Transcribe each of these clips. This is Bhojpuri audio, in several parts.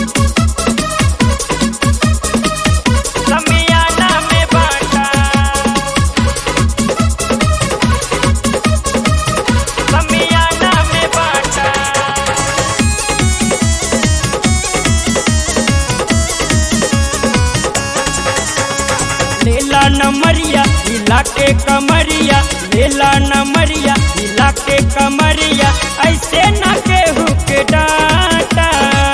समियाना में बाटा, समियाना में बाटा। लेला नमरिया हिला के कमरिया, लेला नमरिया हिला के कमरिया, ऐसे न केहू के डांटा।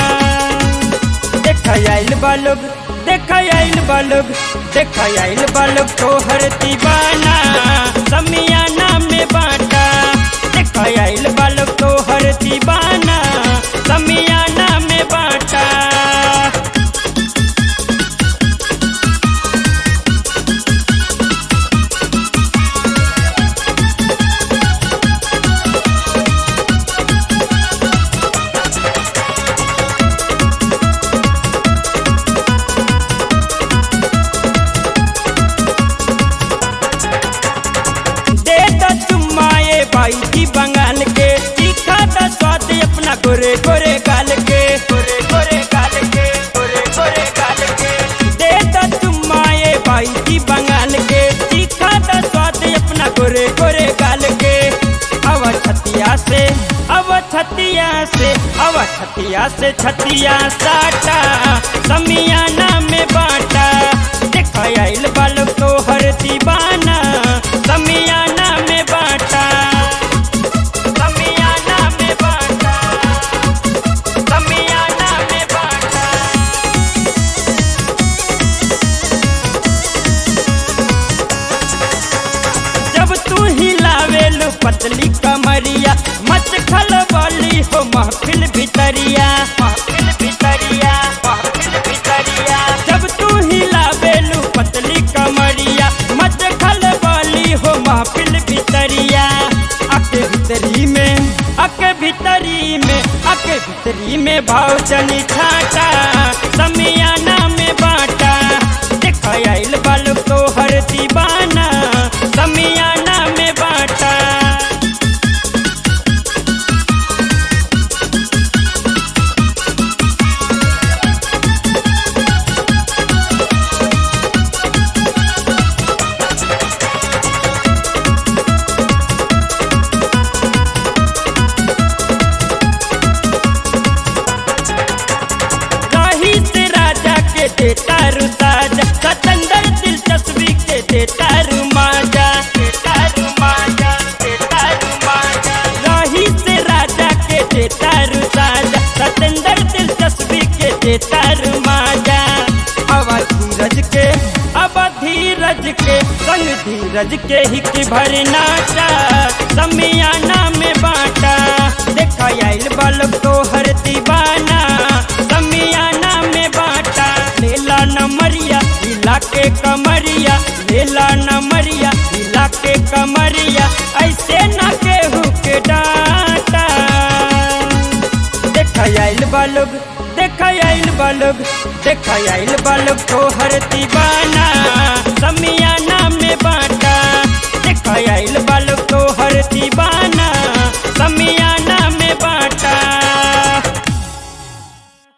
देख आइल बालोग, देख आइल बालोग, देख आइल बालोग तोहर दीवाना, समियाना में बाटा। देख आइल बालोग तोहर दीवाना, समियाना में बाटा। भाई जी बंगाल के तीखा दा स्वाद अपना गोरे गोरे गाल के, गोरे गोरे गाल के, गोरे गोरे गाल के। दे दा चुम्मा ये भाई जी बंगाल के तीखा दा स्वाद अपना गोरे गोरे गाल के। अब छतिया से, अब छतिया से, अब छतिया से छतिया साटा, समियाना में बाटा। देखा आइल बालों तोहर दीवाना, समियाना में बाटा। पतली कमरिया मच खलबली हो महफिल भितरिया, महफिल भितरिया, महफिल भितरिया। जब तू हिलावेलू पतली कमरिया मच खलबली हो महफिल भितरिया। आके भितरी में, आके भितरी में, आके भितरी में भाव चली छाटा, समियाना में बाटा। देख आइल बालों तोहर दीवाना, समियाना में बाटा। देता रु साजा सतंदर दिलचस्पी के, देता रु माजा, देता रु माजा, देता रु माजा। रही से राजा के देता रु साजा, सतंदर दिलचस्पी के, देता रु माजा। अब धीरज के, अब धीरज के संग धीरज के हिक भर नाचा, समियाना में बाटा। देखा आइल बालों तोहर दीवाना, समियाना में बाटा। लेला नमरिया हिला के कमरिया, लेला नमरिया हिला के कमरिया, ऐसे न केहू के डांटा। देख आइल बालोग, देख आइल बालोग, देख आइल बालोग तोहर